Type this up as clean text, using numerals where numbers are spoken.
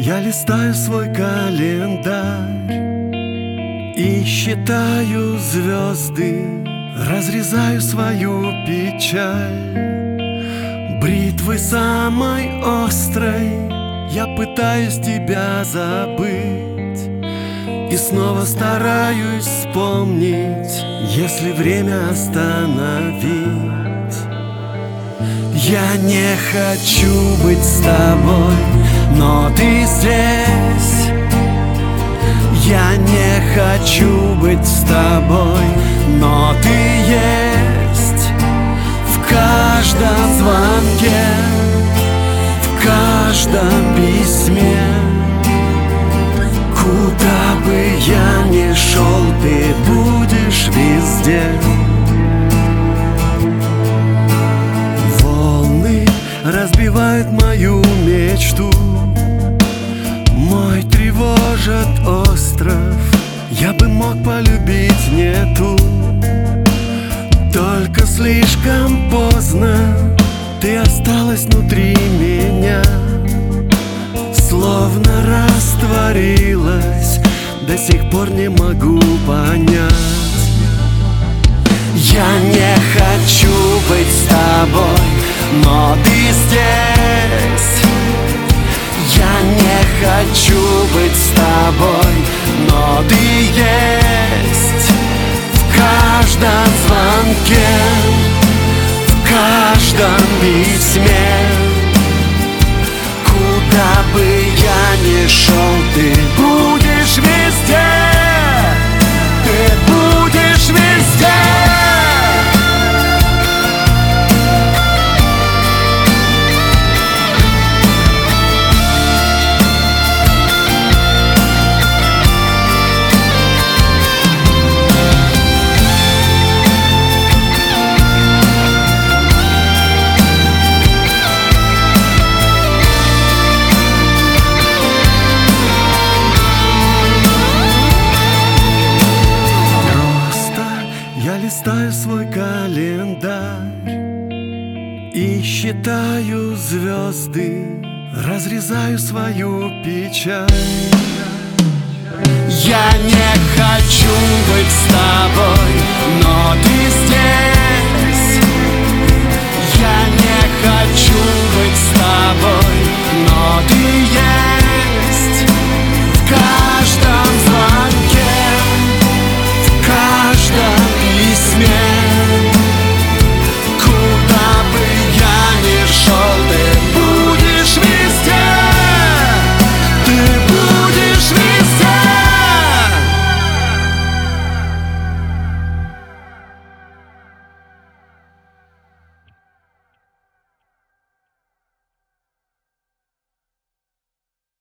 Я листаю свой календарь и считаю звезды, разрезаю свою печаль. Бритвой самой острой я пытаюсь тебя забыть и снова стараюсь вспомнить, если время остановить. Я не хочу быть с тобой, но ты здесь. Я не хочу быть с тобой, но ты есть. В каждом звонке, в каждом письме, куда бы я ни шел, ты будешь везде. Волны разбивают мою мечту, мой тревожит остров. Я бы мог полюбить не ту, только слишком поздно ты осталась внутри меня, словно растворилась, до сих пор не могу понять. Я не хочу быть с тобой, но ты здесь. Я не хочу быть с тобой, но ты есть. В каждом звонке, в каждом письме, куда бы я ни шел, ты будешь везде. Ты будешь везде. Я листаю свой календарь и считаю звезды, разрезаю свою печаль. Я не хочу быть с тобой,